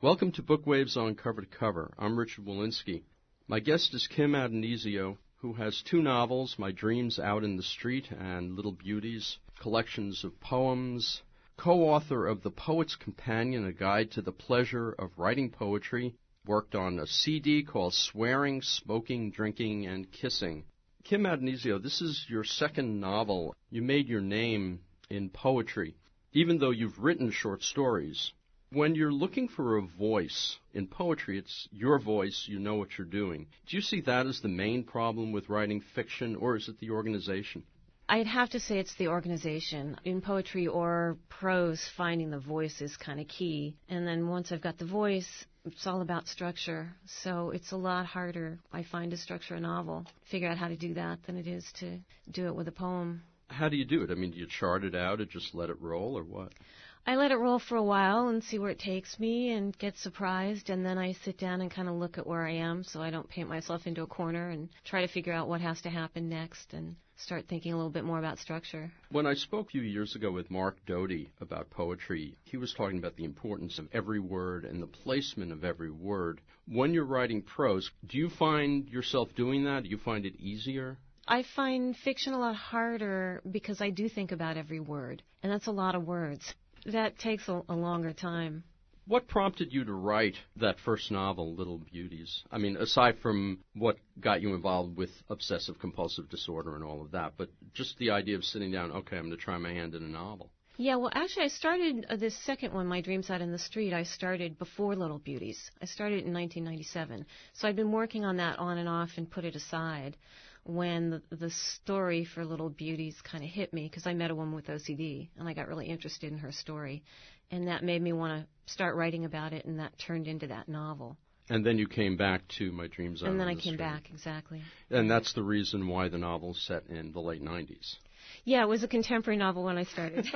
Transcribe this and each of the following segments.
Welcome to Bookwaves on Cover to Cover. I'm Richard Walensky. My guest is Kim Addonizio, who has two novels, My Dreams Out in the Street and Little Beauties, collections of poems, co-author of The Poet's Companion, a guide to the pleasure of writing poetry, worked on a CD called Swearing, Smoking, Drinking, and Kissing. Kim Addonizio, this is your second novel. You made your name in poetry, even though you've written short stories. When you're looking for a voice in poetry, it's your voice, you know what you're doing. Do you see that as the main problem with writing fiction, or is it the organization? I'd have to say it's the organization. In poetry or prose, finding the voice is kind of key. And then once I've got the voice, it's all about structure. So it's a lot harder, I find, to structure a novel, figure out how to do that, than it is to do it with a poem. How do you do it? I mean, do you chart it out and just let it roll, or what? I let it roll for a while and see where it takes me and get surprised, and then I sit down and kind of look at where I am so I don't paint myself into a corner and try to figure out what has to happen next and start thinking a little bit more about structure. When I spoke a few years ago with Mark Doty about poetry, he was talking about the importance of every word and the placement of every word. When you're writing prose, do you find yourself doing that? Do you find it easier? I find fiction a lot harder because I do think about every word, and that's a lot of words. That takes a longer time. What prompted you to write that first novel, Little Beauties? I mean, aside from what got you involved with obsessive-compulsive disorder and all of that, but just the idea of sitting down, okay, I'm going to try my hand in a novel. Yeah, well, actually, I started this second one, My Dreams Out in the Street, I started before Little Beauties. I started in 1997. So I'd been working on that on and off and put it aside when the story for Little Beauties kind of hit me, because I met a woman with OCD, and I got really interested in her story. And that made me want to start writing about it, and that turned into that novel. And then you came back to My Dreams Out in the Street. And then I came back, exactly. And that's the reason why the novel's set in the late 90s. Yeah, it was a contemporary novel when I started.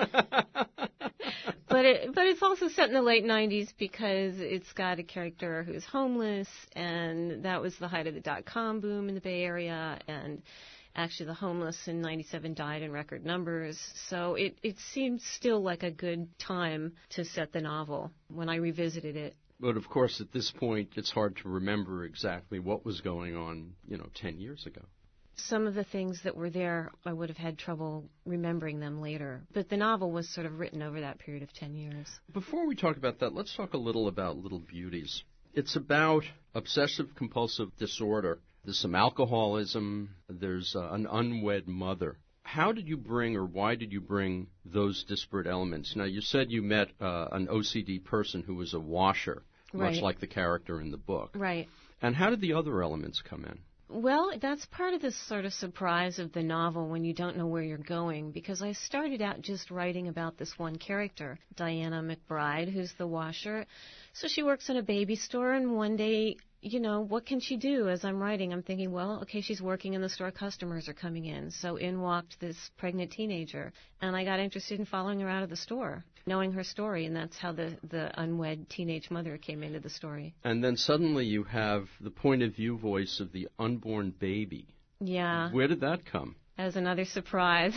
But it's also set in the late 90s because it's got a character who's homeless, and that was the height of the dot-com boom in the Bay Area, and actually the homeless in 97 died in record numbers. So it seemed still like a good time to set the novel when I revisited it. But, of course, at this point, it's hard to remember exactly what was going on, 10 years ago. Some of the things that were there, I would have had trouble remembering them later. But the novel was sort of written over that period of 10 years. Before we talk about that, let's talk a little about Little Beauties. It's about obsessive-compulsive disorder. There's some alcoholism. There's an unwed mother. How did you bring, or why did you bring those disparate elements? Now, you said you met an OCD person who was a washer, right, much like the character in the book. Right. And how did the other elements come in? Well, that's part of the sort of surprise of the novel when you don't know where you're going, because I started out just writing about this one character, Diana McBride, who's the washer. So she works in a baby store, and one day, what can she do? As I'm writing, I'm thinking, well, okay, she's working in the store, customers are coming in. So in walked this pregnant teenager, and I got interested in following her out of the store, knowing her story, and that's how the unwed teenage mother came into the story. And then suddenly you have the point of view voice of the unborn baby. Yeah. Where did that come? As another surprise.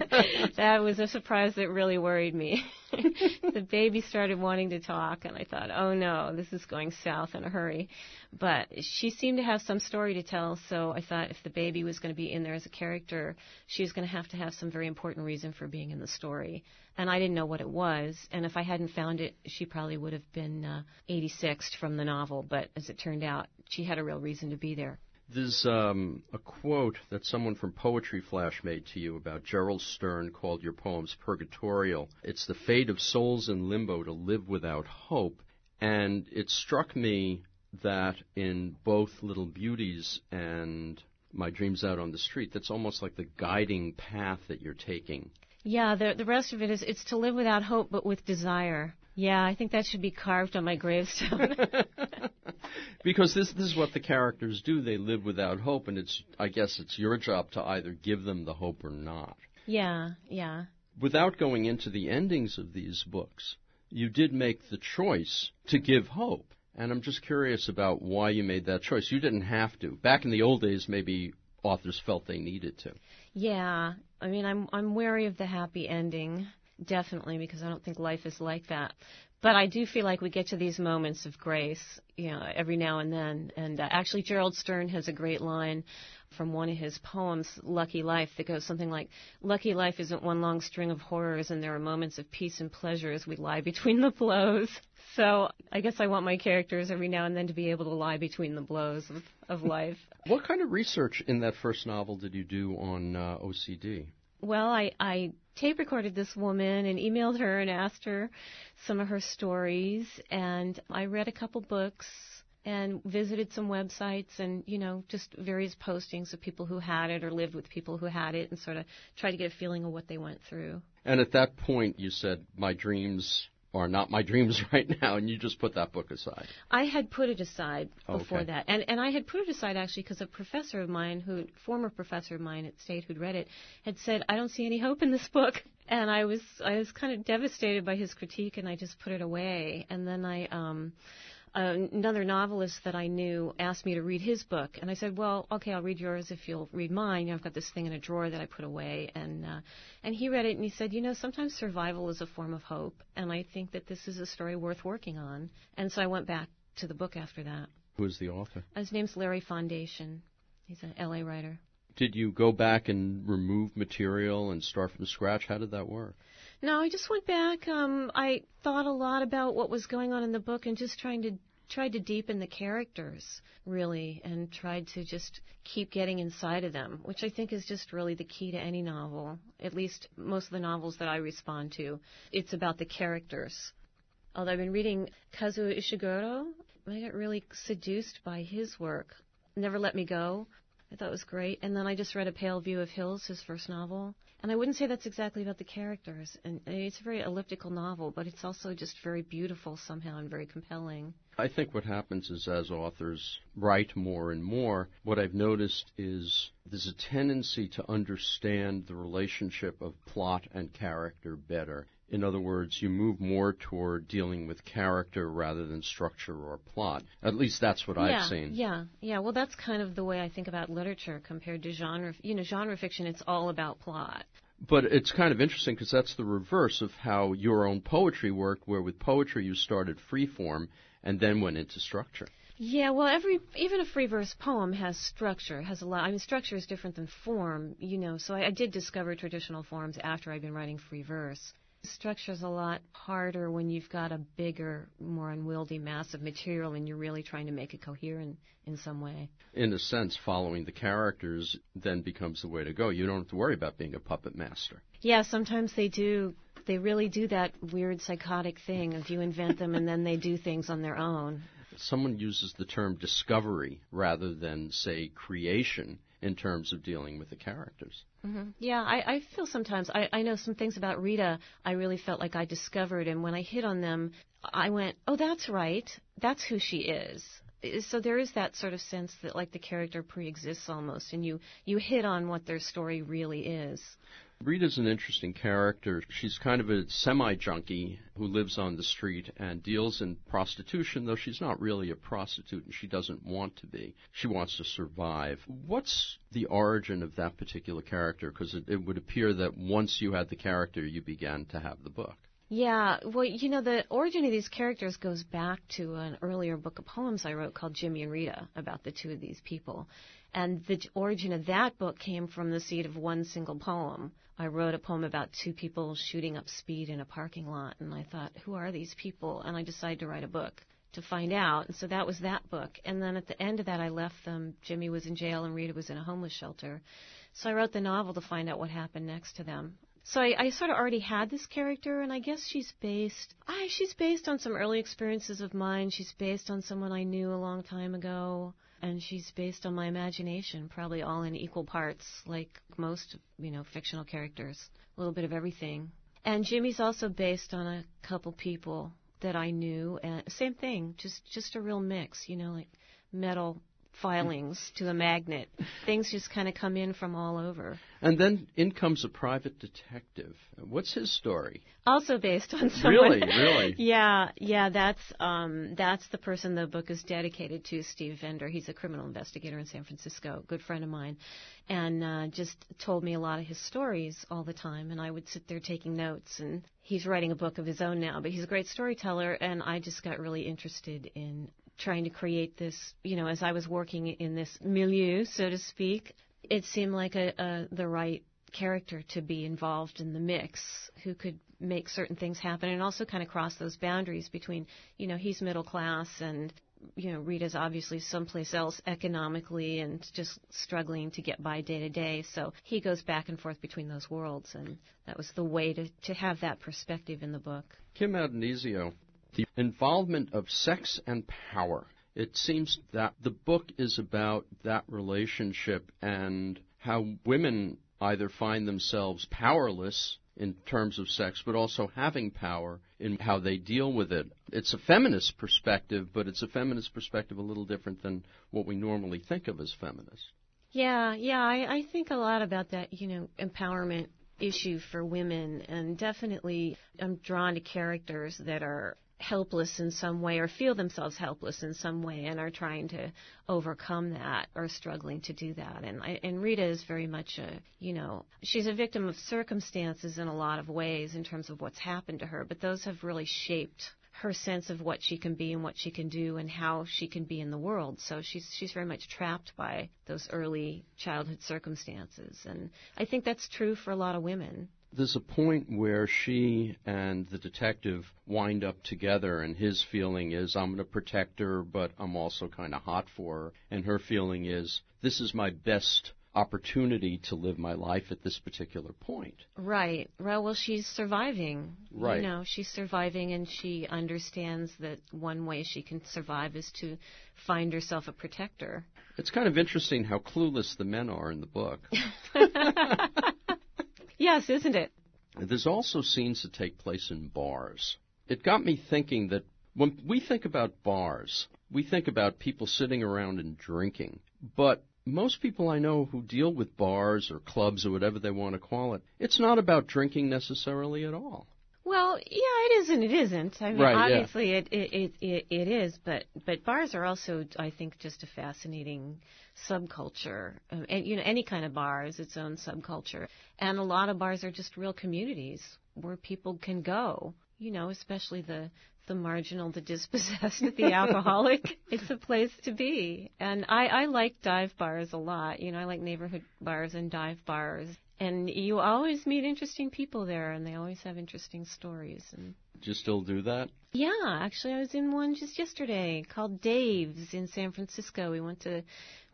That was a surprise that really worried me. The baby started wanting to talk, and I thought, oh no, this is going south in a hurry. But she seemed to have some story to tell, so I thought if the baby was going to be in there as a character, she was going to have some very important reason for being in the story. And I didn't know what it was, and if I hadn't found it, she probably would have been 86th from the novel. But as it turned out, she had a real reason to be there. There's a quote that someone from Poetry Flash made to you about Gerald Stern called your poems purgatorial. It's the fate of souls in limbo to live without hope. And it struck me that in both Little Beauties and My Dreams Out on the Street, that's almost like the guiding path that you're taking. Yeah, the rest of it is it's to live without hope but with desire. Yeah, I think that should be carved on my gravestone. Because this is what the characters do. They live without hope, and I guess it's your job to either give them the hope or not. Yeah. Without going into the endings of these books, you did make the choice to give hope. And I'm just curious about why you made that choice. You didn't have to. Back in the old days, maybe authors felt they needed to. Yeah. I mean, I'm wary of the happy ending, definitely, because I don't think life is like that. But I do feel like we get to these moments of grace, every now and then. And actually, Gerald Stern has a great line from one of his poems, Lucky Life, that goes something like, "Lucky life isn't one long string of horrors, and there are moments of peace and pleasure as we lie between the blows." So I guess I want my characters every now and then to be able to lie between the blows of life. What kind of research in that first novel did you do on OCD? Well, I tape recorded this woman and emailed her and asked her some of her stories, and I read a couple books and visited some websites and, just various postings of people who had it or lived with people who had it and sort of tried to get a feeling of what they went through. And at that point you said, my dreams are not my dreams right now, and you just put that book aside. I had put it aside before Okay. that. And I had put it aside actually because a professor of mine, former professor of mine at State who'd read it, had said, "I don't see any hope in this book." And I was kind of devastated by his critique, and I just put it away. And then another novelist that I knew asked me to read his book, and I said, "Well, okay, I'll read yours if you'll read mine. I've got this thing in a drawer that I put away." And he read it, and he said, "Sometimes survival is a form of hope, and I think that this is a story worth working on." And so I went back to the book after that. Who is the author? His name's Larry Foundation. He's an L.A. writer. Did you go back and remove material and start from scratch? How did that work? No, I just went back. I thought a lot about what was going on in the book and just tried to deepen the characters, really, and tried to just keep getting inside of them, which I think is just really the key to any novel, at least most of the novels that I respond to. It's about the characters. Although I've been reading Kazuo Ishiguro, I got really seduced by his work. Never Let Me Go, I thought it was great. And then I just read A Pale View of Hills, his first novel. And I wouldn't say that's exactly about the characters. And it's a very elliptical novel, but it's also just very beautiful somehow and very compelling. I think what happens is as authors write more and more, what I've noticed is there's a tendency to understand the relationship of plot and character better. In other words, you move more toward dealing with character rather than structure or plot. At least that's what I've seen. Yeah. Well, that's kind of the way I think about literature compared to genre. Genre fiction, it's all about plot. But it's kind of interesting because that's the reverse of how your own poetry worked, where with poetry you started free form and then went into structure. Yeah, well, even a free verse poem has structure, has a lot. I mean, structure is different than form, so I did discover traditional forms after I'd been writing free verse. Structure's a lot harder when you've got a bigger, more unwieldy mass of material and you're really trying to make it coherent in some way. In a sense, following the characters then becomes the way to go. You don't have to worry about being a puppet master. Yeah, sometimes they do. They really do that weird psychotic thing of you invent them and then they do things on their own. Someone uses the term discovery rather than, say, creation in terms of dealing with the characters. Mm-hmm. Yeah, I feel sometimes, I know some things about Rita I really felt like I discovered, and when I hit on them, I went, oh, that's right, that's who she is. So there is that sort of sense that like the character pre-exists almost, and you hit on what their story really is. Rita's an interesting character. She's kind of a semi-junkie who lives on the street and deals in prostitution, though she's not really a prostitute and she doesn't want to be. She wants to survive. What's the origin of that particular character? Because it would appear that once you had the character, you began to have the book. Yeah, well, the origin of these characters goes back to an earlier book of poems I wrote called Jimmy and Rita, about the two of these people. And the origin of that book came from the seed of one single poem. I wrote a poem about two people shooting up speed in a parking lot, and I thought, who are these people? And I decided to write a book to find out, and so that was that book. And then at the end of that, I left them. Jimmy was in jail and Rita was in a homeless shelter. So I wrote the novel to find out what happened next to them. So I sort of already had this character, and I guess she's based on some early experiences of mine. She's based on someone I knew a long time ago, and she's based on my imagination, probably all in equal parts, like most, fictional characters, a little bit of everything. And Jimmy's also based on a couple people that I knew, and same thing, just a real mix, like metal filings to a magnet. Things just kind of come in from all over. And then in comes a private detective. What's his story? Also based on someone. Really? Yeah. That's the person the book is dedicated to, Steve Vender. He's a criminal investigator in San Francisco, good friend of mine, and just told me a lot of his stories all the time. And I would sit there taking notes. And he's writing a book of his own now, but he's a great storyteller. And I just got really interested in trying to create this, as I was working in this milieu, so to speak. It seemed like the right character to be involved in the mix, who could make certain things happen and also kind of cross those boundaries between, he's middle class and, Rita's obviously someplace else economically and just struggling to get by day to day. So he goes back and forth between those worlds, and that was the way to have that perspective in the book. Kim Addonizio, the involvement of sex and power. It seems that the book is about that relationship and how women either find themselves powerless in terms of sex, but also having power in how they deal with it. It's a feminist perspective, but it's a feminist perspective a little different than what we normally think of as feminist. Yeah, I think a lot about that, empowerment issue for women, and definitely I'm drawn to characters that are helpless in some way or feel themselves helpless in some way and are trying to overcome that or struggling to do that. And Rita is very much she's a victim of circumstances in a lot of ways in terms of what's happened to her, but those have really shaped her sense of what she can be and what she can do and how she can be in the world. So she's very much trapped by those early childhood circumstances. And I think that's true for a lot of women. There's a point where she and the detective wind up together, and his feeling is, I'm going to protect her, but I'm also kind of hot for her. And her feeling is, this is my best opportunity to live my life at this particular point. Right. Well, she's surviving. Right. She's surviving, and she understands that one way she can survive is to find herself a protector. It's kind of interesting how clueless the men are in the book. Yes, isn't it? There's also scenes that take place in bars. It got me thinking that when we think about bars, we think about people sitting around and drinking. But most people I know who deal with bars or clubs or whatever they want to call it, it's not about drinking necessarily at all. Well, yeah, it is and it isn't. I mean, right, obviously it is, but bars are also, I think, just a fascinating subculture. And any kind of bar is its own subculture. And a lot of bars are just real communities where people can go, especially the marginal, the dispossessed, the alcoholic. It's a place to be. And I like dive bars a lot. I like neighborhood bars and dive bars. And you always meet interesting people there, and they always have interesting stories. And do you still do that? Yeah, actually, I was in one just yesterday called Dave's in San Francisco. We went to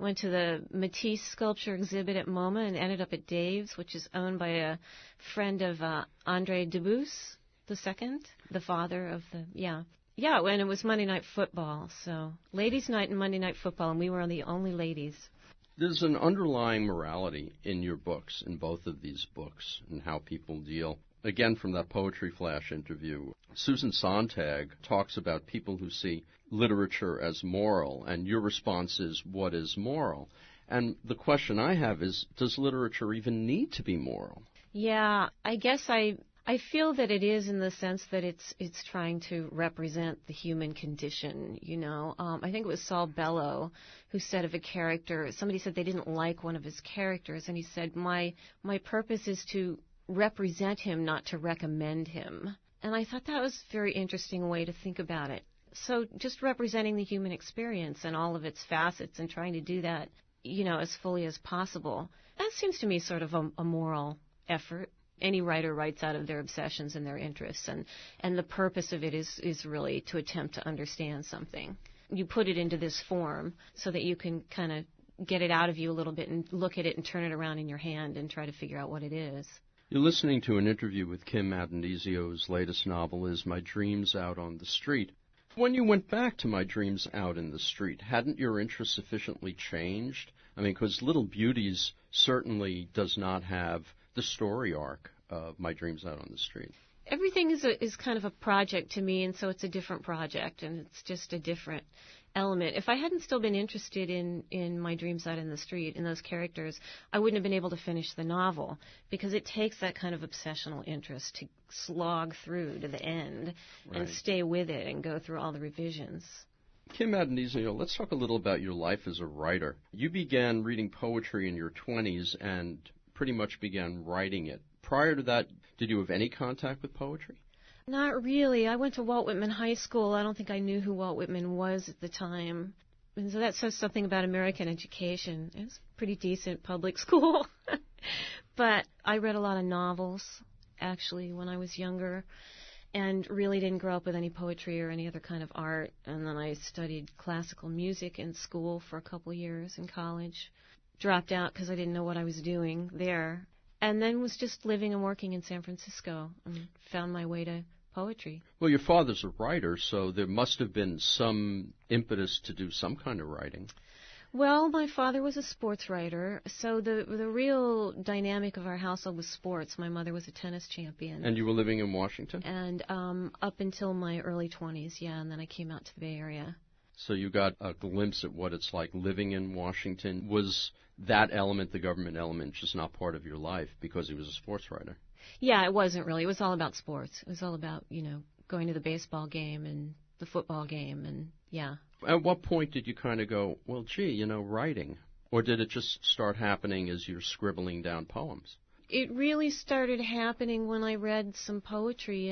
the Matisse sculpture exhibit at MoMA and ended up at Dave's, which is owned by a friend of André Debus II, the father of the Yeah, and it was Monday Night Football. So ladies' night and Monday Night Football, and we were the only ladies. There's an underlying morality in your books, in both of these books, and how people deal. Again, from that Poetry Flash interview, Susan Sontag talks about people who see literature as moral, and your response is, what is moral? And the question I have is, does literature even need to be moral? Yeah, I guess I feel that it is, in the sense that it's trying to represent the human condition, I think it was Saul Bellow who said of a character, somebody said they didn't like one of his characters, and he said, my purpose is to represent him, not to recommend him. And I thought that was a very interesting way to think about it. So just representing the human experience and all of its facets and trying to do that, as fully as possible, that seems to me sort of a moral effort. Any writer writes out of their obsessions and their interests, and the purpose of it is really to attempt to understand something. You put it into this form so that you can kind of get it out of you a little bit and look at it and turn it around in your hand and try to figure out what it is. You're listening to an interview with Kim Addonizio's latest novel is My Dreams Out on the Street. When you went back to My Dreams Out in the Street, hadn't your interest sufficiently changed? I mean, because Little Beauties certainly does not have the story arc of My Dreams Out on the Street. everything is kind of a project to me, and so it's a different project, and it's just a different element. If I hadn't still been interested in My Dreams Out in the Street, in those characters, I wouldn't have been able to finish the novel, because it takes that kind of obsessional interest to slog through to the end and stay with it and go through all the revisions. Kim Addonizio, let's talk a little about your life as a writer. You began reading poetry in your 20s and pretty much began writing it. Prior to that, did you have any contact with poetry? Not really. I went to Walt Whitman High School. I don't think I knew who Walt Whitman was at the time. And so that says something about American education. It was a pretty decent public school. But I read a lot of novels, actually, when I was younger, and really didn't grow up with any poetry or any other kind of art. And then I studied classical music in school for a couple of years in college. Dropped out because I didn't know what I was doing there. And then was just living and working in San Francisco and found my way to poetry. Well, your father's a writer, so there must have been some impetus to do some kind of writing. Well, my father was a sports writer, so the real dynamic of our household was sports. My mother was a tennis champion. And you were living in Washington? And up until my early 20s, yeah, and then I came out to the Bay Area. So you got a glimpse at what it's like living in Washington. Was that element, the government element, just not part of your life because he was a sports writer? Yeah, it wasn't really. It was all about sports. It was all about, going to the baseball game and the football game, and yeah. At what point did you kind of go, well, gee, writing? Or did it just start happening as you're scribbling down poems? It really started happening when I read some poetry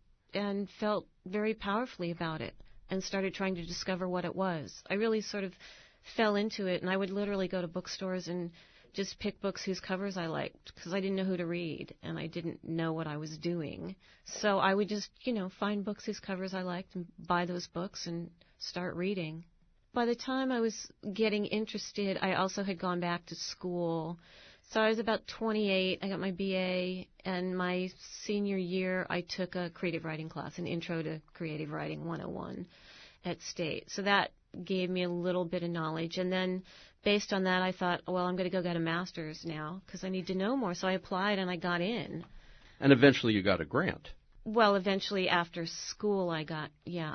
and felt very powerfully about it and started trying to discover what it was. I really sort of fell into it, and I would literally go to bookstores and just pick books whose covers I liked because I didn't know who to read and I didn't know what I was doing. So I would just, find books whose covers I liked and buy those books and start reading. By the time I was getting interested, I also had gone back to school. So I was about 28. I got my BA, and my senior year I took a creative writing class, an Intro to Creative Writing 101 at State. So that gave me a little bit of knowledge. And then based on that, I thought, well, I'm going to go get a master's now because I need to know more. So I applied and I got in. And eventually you got a grant. Well, eventually after school I got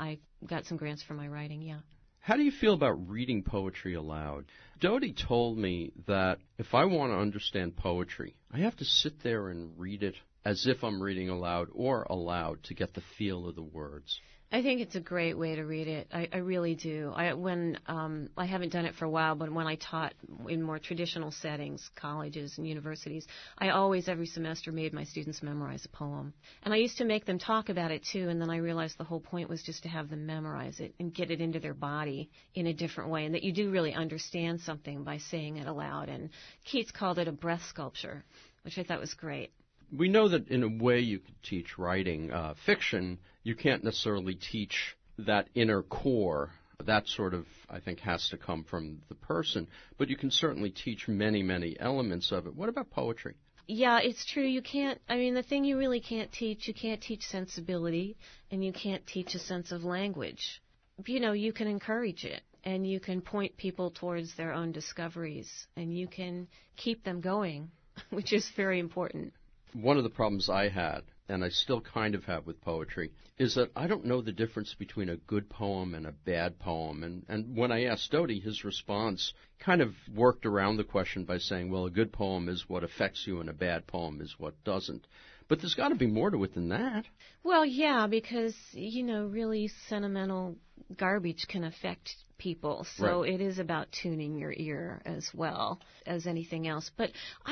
some grants for my writing, yeah. How do you feel about reading poetry aloud? Dodie told me that if I want to understand poetry, I have to sit there and read it as if I'm reading aloud or aloud to get the feel of the words. I think it's a great way to read it. I really do. I haven't done it for a while, but when I taught in more traditional settings, colleges and universities, I always every semester made my students memorize a poem. And I used to make them talk about it too, and then I realized the whole point was just to have them memorize it and get it into their body in a different way, and that you do really understand something by saying it aloud. And Keats called it a breath sculpture, which I thought was great. We know that in a way you could teach writing fiction. You can't necessarily teach that inner core. That sort of, I think, has to come from the person. But you can certainly teach many, many elements of it. What about poetry? Yeah, it's true. You can't, the thing you really can't teach, you can't teach sensibility, and you can't teach a sense of language. You can encourage it, and you can point people towards their own discoveries, and you can keep them going, which is very important. One of the problems I had, and I still kind of have with poetry, is that I don't know the difference between a good poem and a bad poem. And when I asked Dodie, his response kind of worked around the question by saying, well, a good poem is what affects you and a bad poem is what doesn't. But there's got to be more to it than that. Well, yeah, because, really sentimental garbage can affect people. So It is about tuning your ear as well as anything else. But,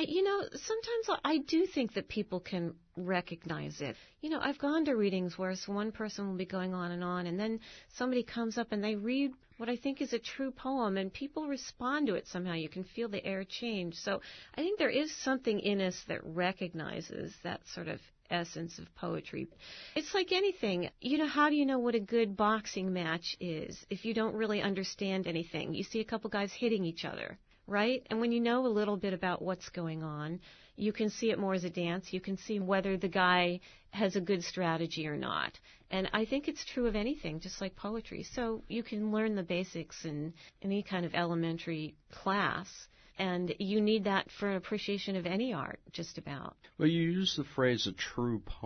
sometimes I do think that people can recognize it. I've gone to readings where one person will be going on, and then somebody comes up and they read what I think is a true poem, and people respond to it somehow. You can feel the air change. So I think there is something in us that recognizes that sort of essence of poetry. It's like anything. How do you know what a good boxing match is if you don't really understand anything? You see a couple guys hitting each other, right? And when you know a little bit about what's going on, you can see it more as a dance. You can see whether the guy has a good strategy or not. And I think it's true of anything, just like poetry. So you can learn the basics in any kind of elementary class. And you need that for an appreciation of any art, just about. Well, you use the phrase a true poem.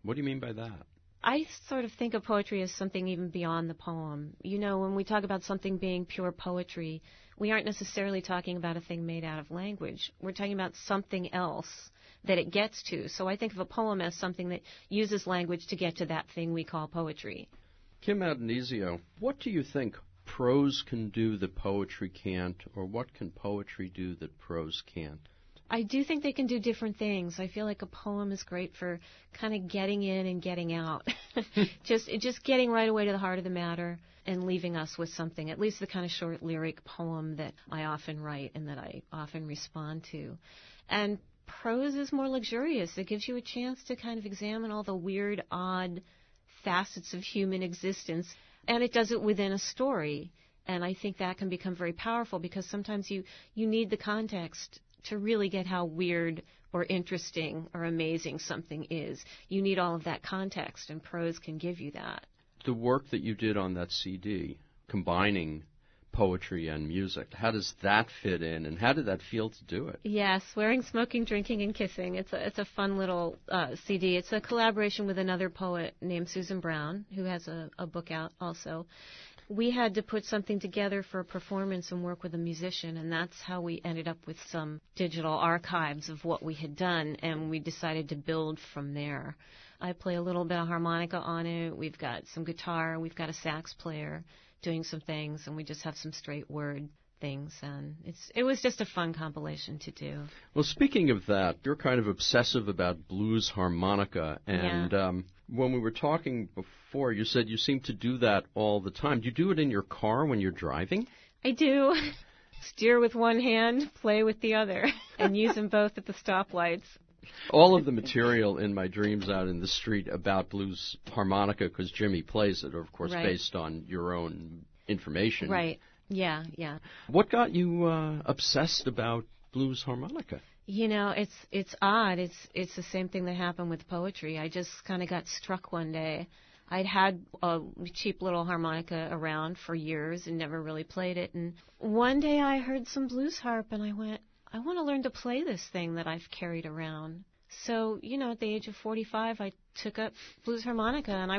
What do you mean by that? I sort of think of poetry as something even beyond the poem. You know, when we talk about something being pure poetry, we aren't necessarily talking about a thing made out of language. We're talking about something else that it gets to. So I think of a poem as something that uses language to get to that thing we call poetry. Kim Addonizio, what do you think prose can do that poetry can't, or what can poetry do that prose can't? I do think they can do different things. I feel like a poem is great for kind of getting in and getting out. just getting right away to the heart of the matter and leaving us with something, at least the kind of short lyric poem that I often write and that I often respond to. And prose is more luxurious. It gives you a chance to kind of examine all the weird, odd facets of human existence, and it does it within a story. And I think that can become very powerful because sometimes you need the context to really get how weird or interesting or amazing something is. You need all of that context, and prose can give you that. The work that you did on that CD, combining poetry and music, how does that fit in, and how did that feel to do it? Yeah, Swearing, Smoking, Drinking, and Kissing. It's a fun little CD. It's a collaboration with another poet named Susan Brown, who has a book out also. We had to put something together for a performance and work with a musician, and that's how we ended up with some digital archives of what we had done, and we decided to build from there. I play a little bit of harmonica on it. We've got some guitar. We've got a sax player doing some things, and we just have some straight word things, and it was just a fun compilation to do. Well, speaking of that, you're kind of obsessive about blues harmonica, and when we were talking before, you said you seem to do that all the time. Do you do it in your car when you're driving? I do. Steer with one hand, play with the other, and use them both at the stoplights. All of the material in my dreams out in the street about blues harmonica, because Jimmy plays it, are of course based on your own information. Right. Yeah. What got you obsessed about blues harmonica? You know, it's odd. It's the same thing that happened with poetry. I just kind of got struck one day. I'd had a cheap little harmonica around for years and never really played it. And one day I heard some blues harp, and I went, I want to learn to play this thing that I've carried around. So, you know, at the age of 45, I took up blues harmonica, and I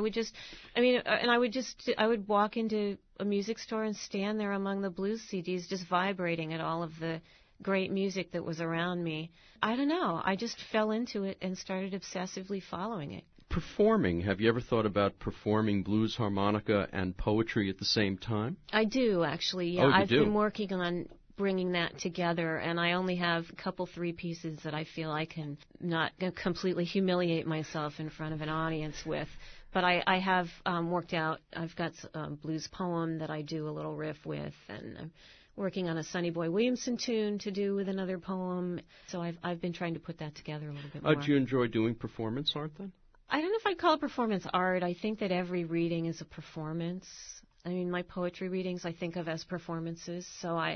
would walk into a music store and stand there among the blues CDs, just vibrating at all of the great music that was around me. I don't know. I just fell into it and started obsessively following it. Performing. Have you ever thought about performing blues harmonica and poetry at the same time? I do, actually. Yeah, I've been working on bringing that together, and I only have a couple, 3 pieces that I feel I can not completely humiliate myself in front of an audience with. But I have worked out, I've got a blues poem that I do a little riff with, and I'm working on a Sonny Boy Williamson tune to do with another poem. So I've been trying to put that together a little bit more. Do you enjoy doing performance art then? I don't know if I'd call it performance art. I think that every reading is a performance. I mean, my poetry readings I think of as performances, so I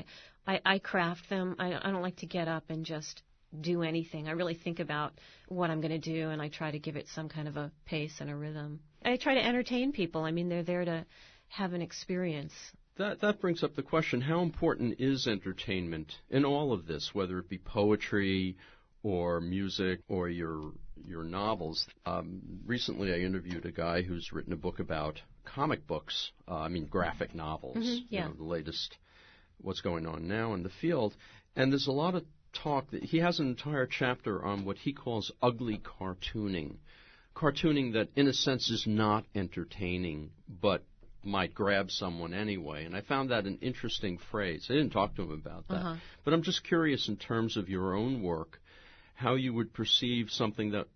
craft them. I don't like to get up and just do anything. I really think about what I'm going to do, and I try to give it some kind of a pace and a rhythm. I try to entertain people. I mean, they're there to have an experience. That brings up the question, how important is entertainment in all of this, whether it be poetry or music or your novels? Recently I interviewed a guy who's written a book about comic books, graphic novels, the latest, what's going on now in the field. And there's a lot of talk that he has an entire chapter on what he calls ugly cartooning. Cartooning that, in a sense, is not entertaining, but might grab someone anyway. And I found that an interesting phrase. I didn't talk to him about that. But I'm just curious in terms of your own work, how you would perceive something that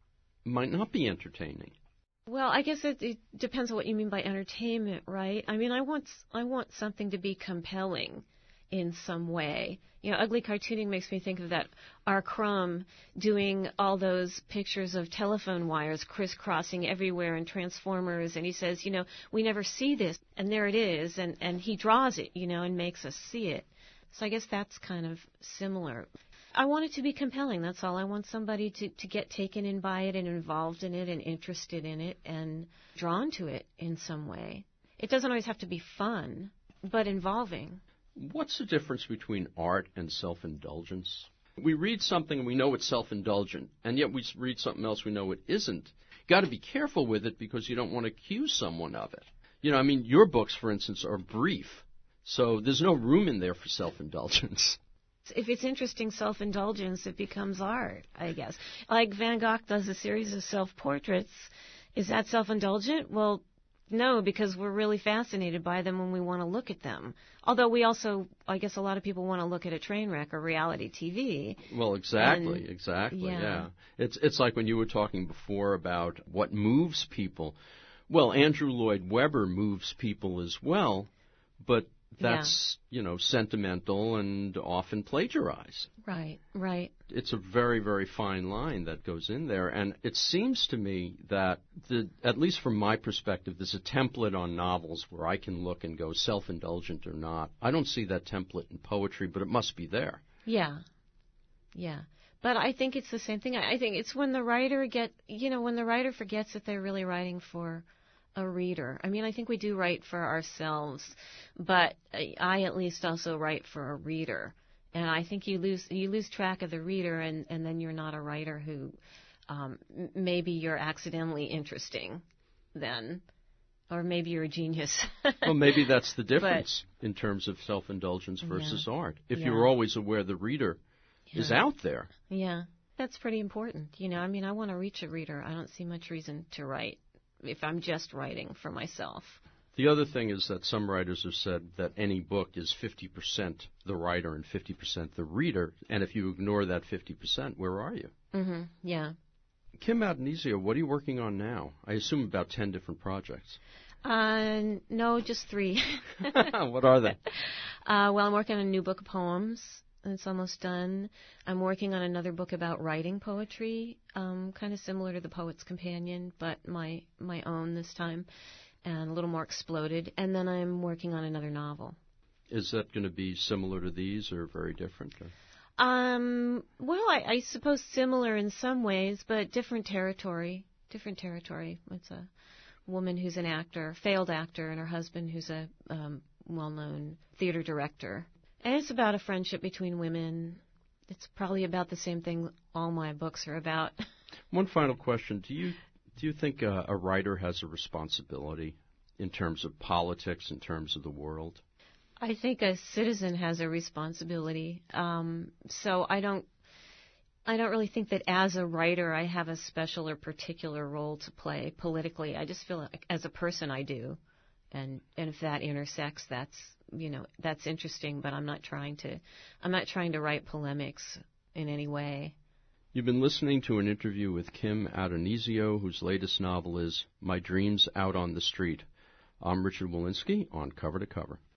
might not be entertaining. Well, I guess it depends on what you mean by entertainment, right? I mean, I want something to be compelling in some way. You know, ugly cartooning makes me think of that R. Crumb doing all those pictures of telephone wires crisscrossing everywhere in Transformers, and he says, you know, we never see this, and there it is, and he draws it, you know, and makes us see it. So I guess that's kind of similar. I want it to be compelling, that's all. I want somebody to get taken in by it and involved in it and interested in it and drawn to it in some way. It doesn't always have to be fun, but involving. What's the difference between art and self-indulgence? We read something and we know it's self-indulgent, and yet we read something else we know it isn't. got to be careful with it because you don't want to accuse someone of it. You know, I mean, your books, for instance, are brief, so there's no room in there for self-indulgence. If it's interesting self-indulgence, it becomes art, I guess. Like Van Gogh does a series of self-portraits. Is that self-indulgent? Well, no, because we're really fascinated by them when we want to look at them. Although we also, I guess a lot of people want to look at a train wreck or reality TV. Well, exactly, yeah. It's like when you were talking before about what moves people. Well, Andrew Lloyd Webber moves people as well, but that's, sentimental and often plagiarized. Right. It's a very, very fine line that goes in there. And it seems to me that, at least from my perspective, there's a template on novels where I can look and go self-indulgent or not. I don't see that template in poetry, but it must be there. Yeah. But I think it's the same thing. I think it's when the writer when the writer forgets that they're really writing for a reader. I mean, I think we do write for ourselves, but I at least also write for a reader. And I think you lose track of the reader, and then you're not a writer who maybe you're accidentally interesting then, or maybe you're a genius. Well, maybe that's the difference in terms of self-indulgence versus art. If you're always aware the reader is out there. Yeah, that's pretty important. I mean, I want to reach a reader. I don't see much reason to write if I'm just writing for myself. The other thing is that some writers have said that any book is 50% the writer and 50% the reader, and if you ignore that 50%, where are you? Mm-hmm. Yeah. Kim Addonizio, what are you working on now? I assume about 10 different projects. No, just 3. What are they? Well, I'm working on a new book of poems. It's almost done. I'm working on another book about writing poetry, kind of similar to The Poet's Companion, but my own this time, and a little more exploded. And then I'm working on another novel. Is that going to be similar to these or very different? Or? Well, I suppose similar in some ways, but different territory. It's a woman who's an actor, failed actor, and her husband who's a well-known theater director. And it's about a friendship between women. It's probably about the same thing all my books are about. One final question. Do you think a writer has a responsibility in terms of politics, in terms of the world? I think a citizen has a responsibility. So I don't really think that as a writer I have a special or particular role to play politically. I just feel like as a person I do. And if that intersects, that's interesting, but I'm not trying to write polemics in any way. You've been listening to an interview with Kim Addonizio, whose latest novel is My Dreams Out on the Street. I'm Richard Wolinsky on Cover to Cover.